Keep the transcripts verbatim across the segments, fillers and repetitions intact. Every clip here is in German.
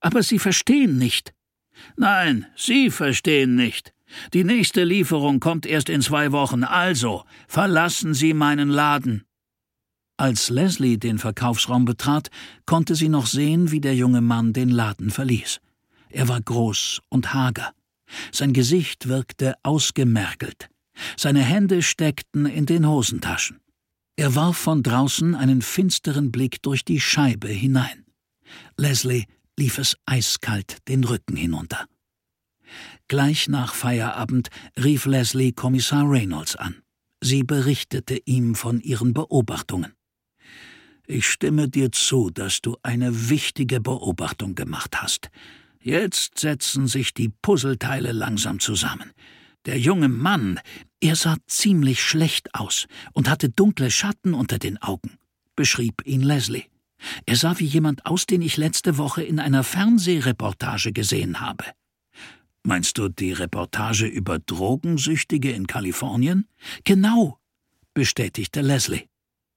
Aber Sie verstehen nicht.« »Nein, Sie verstehen nicht. Die nächste Lieferung kommt erst in zwei Wochen, also verlassen Sie meinen Laden.« Als Leslie den Verkaufsraum betrat, konnte sie noch sehen, wie der junge Mann den Laden verließ. Er war groß und hager. Sein Gesicht wirkte ausgemergelt. Seine Hände steckten in den Hosentaschen. Er warf von draußen einen finsteren Blick durch die Scheibe hinein. Leslie lief es eiskalt den Rücken hinunter. Gleich nach Feierabend rief Leslie Kommissar Reynolds an. Sie berichtete ihm von ihren Beobachtungen. »Ich stimme dir zu, dass du eine wichtige Beobachtung gemacht hast. Jetzt setzen sich die Puzzleteile langsam zusammen. Der junge Mann, er sah ziemlich schlecht aus und hatte dunkle Schatten unter den Augen«, beschrieb ihn Leslie. »Er sah wie jemand aus, den ich letzte Woche in einer Fernsehreportage gesehen habe.« »Meinst du die Reportage über Drogensüchtige in Kalifornien?« »Genau«, bestätigte Leslie.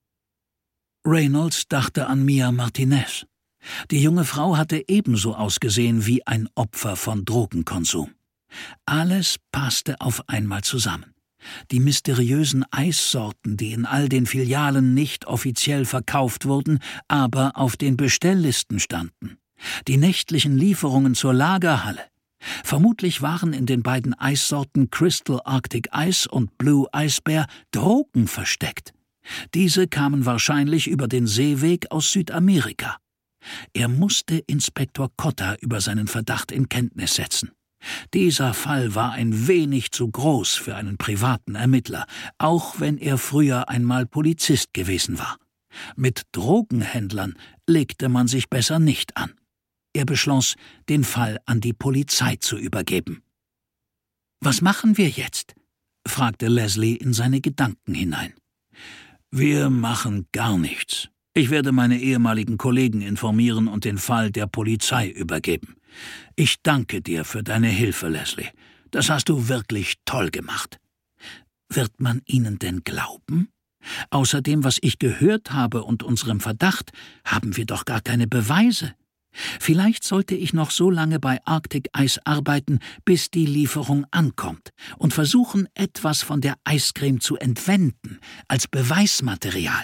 Reynolds dachte an Mia Martinez. Die junge Frau hatte ebenso ausgesehen wie ein Opfer von Drogenkonsum. Alles passte auf einmal zusammen. Die mysteriösen Eissorten, die in all den Filialen nicht offiziell verkauft wurden, aber auf den Bestelllisten standen. Die nächtlichen Lieferungen zur Lagerhalle. Vermutlich waren in den beiden Eissorten Crystal Arctic Ice und Blue Ice Bear Drogen versteckt. Diese kamen wahrscheinlich über den Seeweg aus Südamerika. Er musste Inspektor Cotta über seinen Verdacht in Kenntnis setzen. Dieser Fall war ein wenig zu groß für einen privaten Ermittler, auch wenn er früher einmal Polizist gewesen war. Mit Drogenhändlern legte man sich besser nicht an. Er beschloss, den Fall an die Polizei zu übergeben. »Was machen wir jetzt?« fragte Leslie in seine Gedanken hinein. »Wir machen gar nichts. Ich werde meine ehemaligen Kollegen informieren und den Fall der Polizei übergeben. Ich danke dir für deine Hilfe, Leslie. Das hast du wirklich toll gemacht.« »Wird man Ihnen denn glauben? Außer dem, was ich gehört habe und unserem Verdacht, haben wir doch gar keine Beweise. Vielleicht sollte ich noch so lange bei Arctic Ice arbeiten, bis die Lieferung ankommt, und versuchen, etwas von der Eiscreme zu entwenden, als Beweismaterial.«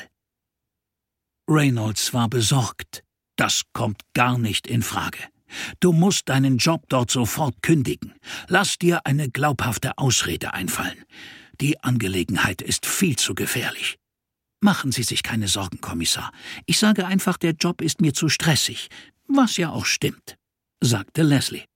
Reynolds war besorgt. »Das kommt gar nicht in Frage. Du musst deinen Job dort sofort kündigen. Lass dir eine glaubhafte Ausrede einfallen. Die Angelegenheit ist viel zu gefährlich.« »Machen Sie sich keine Sorgen, Kommissar. Ich sage einfach, der Job ist mir zu stressig, was ja auch stimmt«, sagte Leslie.